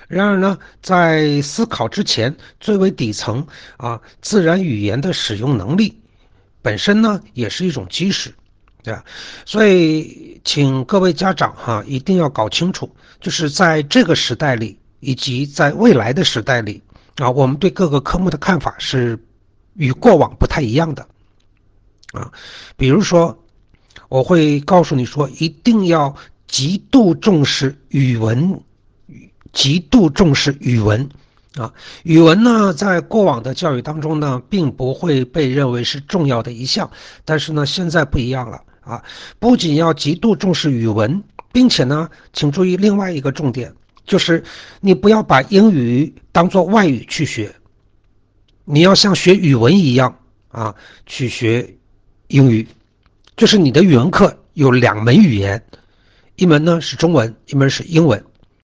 然而呢，在思考之前，最为底层自然语言的使用能力本身呢，也是一种基石，对吧？所以，请各位家长一定要搞清楚，就是在这个时代里，以及在未来的时代里我们对各个科目的看法是与过往不太一样的啊。比如说，我会告诉你说，一定要极度重视语文，极度重视语文啊。语文呢，在过往的教育当中呢，并不会被认为是重要的一项，但是呢，现在不一样了啊。不仅要极度重视语文，并且呢，请注意另外一个重点，就是你不要把英语当作外语去学，你要像学语文一样去学英语。就是你的语文课有两门语言，一门呢是中文，一门是英文